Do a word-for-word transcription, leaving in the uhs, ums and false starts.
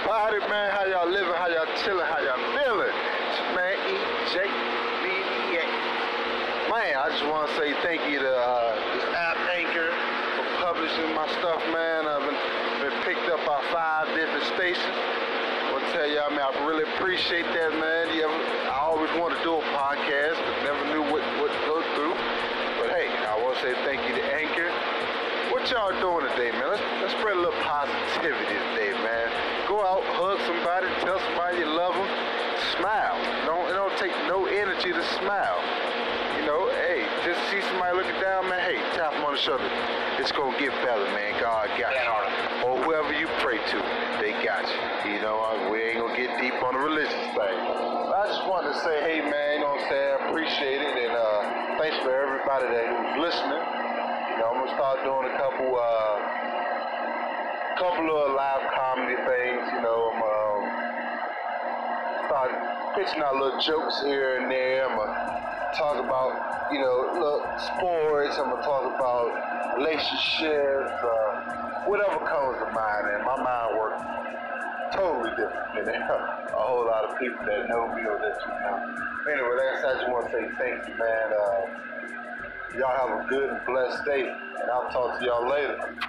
about it, man? How y'all living? How y'all chilling? How y'all feeling? It's your man E J B D A. Man, I just want to say thank you to uh, this app Anchor for publishing my stuff, man. I've been, been picked up by five different stations. I want to tell y'all, man, I really appreciate that, man. You ever, I always wanted to do a podcast, but never knew what, what to go through. But hey, I want to say thank you to Anchor. What y'all doing today, man? Let's, let's spread a little positivity today, man. Go out, hug somebody, tell somebody you love them, smile. Don't, it don't take no energy to smile. You know, hey, just see somebody looking down, man, hey, tap them on the shoulder. It's gonna get better, man. God got you. Or whoever you pray to, they got you. You know, we ain't gonna get deep on the religious thing. But I just wanted to say, hey, man, you know what I'm saying? I appreciate it, and uh, thanks for everybody that who's listening. You know, I'm gonna start doing a couple, uh, couple of live comedy things. You know, I'm um, start pitching out little jokes here and there. I'm gonna talk about, you know, look, sports. I'm gonna talk about relationships, uh, whatever comes to mind. And my mind works totally different than a whole lot of people that know me or that you know. Anyway, like I said, I just want to say thank you, man. Uh, Y'all have a good and blessed day, and I'll talk to y'all later.